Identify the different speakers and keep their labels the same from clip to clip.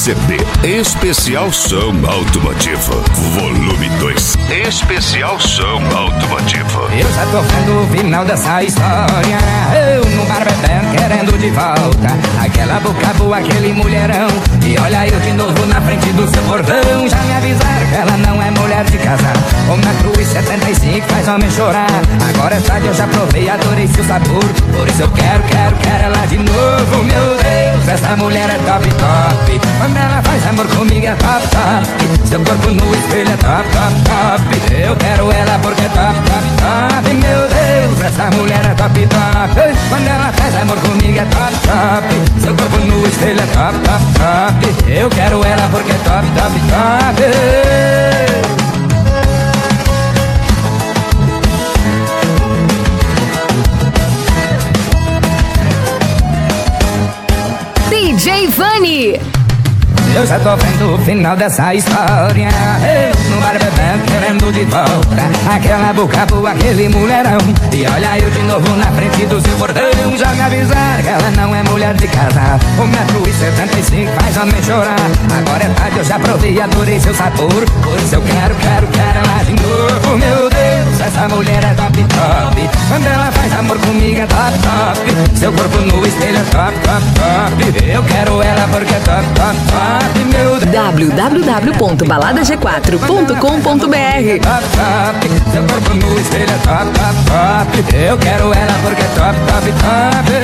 Speaker 1: CD Especial Som Automotivo, volume 2. Especial Som Automotivo.
Speaker 2: Eu já tô vendo o final dessa história. Eu no bar bebendo, querendo de volta aquela boca boa, aquele mulherão. E olha eu de novo na frente do seu portão. Já me avisaram que ela não é mulher de casar. 1,75 m faz homem chorar. Agora é tarde, eu já provei, adorei seu sabor. Por isso eu quero ela de novo. Meu Deus, essa mulher é top, top. Quando ela faz amor comigo é top, top. Seu corpo no espelho é top, top, top. Eu quero ela porque é top, top, top. Meu Deus, essa mulher é top, top. Quando ela faz amor comigo é top, top. Seu corpo no espelho é top, top, top. Eu quero ela porque é top, top, top.
Speaker 3: DJ Vani.
Speaker 2: Eu já tô vendo o final dessa história. Eu no bar bebendo, querendo de volta aquela boca boa, aquele mulherão. E olha eu de novo na frente do seu portão. Já me avisaram que ela não é mulher de casar. 1,75 m faz homem chorar. Agora é tarde, eu já provei, adorei seu sabor. Por isso eu quero ela de novo. Meu Deus, essa mulher é top, top. Quando ela faz amor comigo é top, top. Seu corpo no espelho é top, top, top. Eu quero ela porque é top, top, top.
Speaker 3: www.baladag4.com.br.
Speaker 2: Seu corpo no espelho é top, top, top. Eu quero ela porque é top, top, top.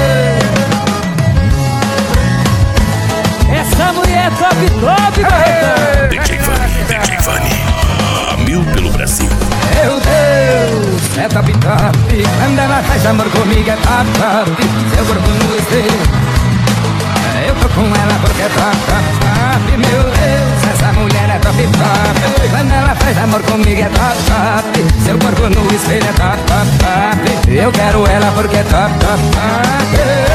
Speaker 2: Essa mulher é top, top, garota.
Speaker 1: DJ Vani, a mil pelo Brasil.
Speaker 2: Meu Deus, é top, top. Quando ela faz amor comigo é top, top. Seu corpo no espelho, eu tô com ela porque é top, top, top. Meu Deus, essa mulher é top, top. Quando ela faz amor comigo é top, top. Seu corpo no espelho é top, top, top. Eu quero ela porque é top, top, top.